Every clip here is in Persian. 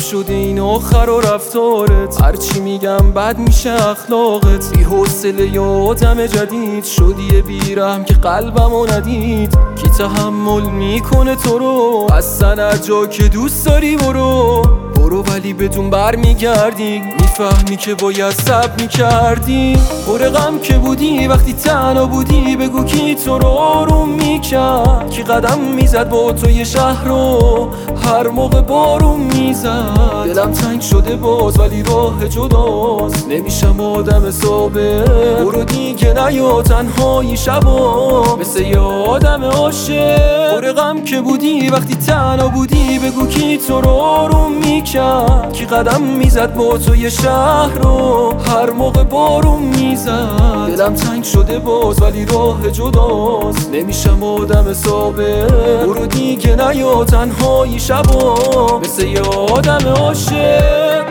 شده این آخر و رفتارت، هرچی میگم بد میشه اخلاقت. بی حوصله یه آدم جدید شدی، بیرحم که قلبمو ندید. کی تحمل میکنه تو رو؟ اصلا هر جا که دوست داری برو ولی بدون بر میگردی. میفهمی که باید صبر میکردی. پر غم که بودی وقتی تنها بودی، بگو کی تو رو آروم میکرد. کی قدم میزد با تو یه شهر رو هر موقع بارون میزد. دلم تنگ شده باز ولی راه جداست، نمیشم آدم ثابت. برو دیگه نیا تنهایی شبا مثل یه آدم عاشق. پر غم که بودی وقتی تنها بودی، بگو کی تو رو آروم میکرد. کی قدم میزد با تو یه شهر رو هر موقع بارون میزد. دلم تنگ شده باز ولی راه جداست، نمیشم آدم ثابت. برو دیگه نیا تنهایی شبا مثل یه آدم عاشق.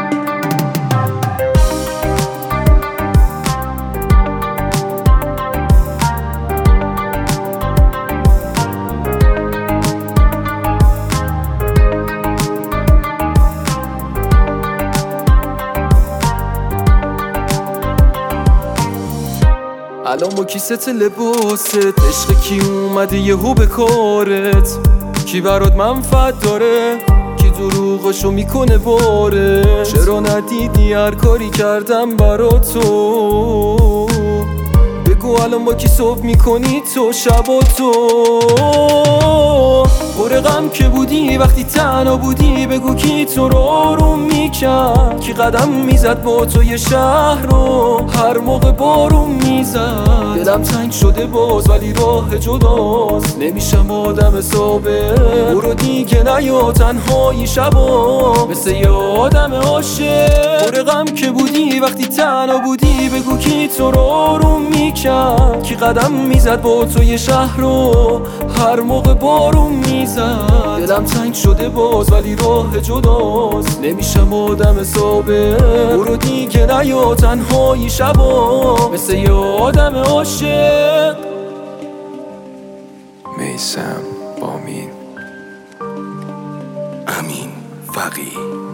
الان با کیست لباست، عشق کی اومده یهو به کارت؟ کی برات منفعت داره؟ کی دروغشو میکنه واره؟ چرا ندیدی هر کاری کردم برات تو؟ بگو الان با کی صبح میکنی تو شبا تو؟ پر غم که بودی وقتی تنها بودی، بگو کی تو رو آروم میکرد. کی قدم میزد با تو یه شهر رو هر موقع بارون میزد. دلم تنگ شده باز ولی راه جداست، نمیشم آدم ثابت. برو دیگه نیا تنهایی شبا مثل یه آدم عاشق. پر غم که بودی وقتی تنها بودی، بگو کی تو رو آروم میکرد. کی قدم میزد با تو یه شهر رو هر موقع بارون میزد. دلم تنگ شده باز ولی راه جداست، نمیشم آدم ثابت. برو دیگه نیا تنهایی شبا مثل یه آدم عاشق. میثم بامین، امین فقیه.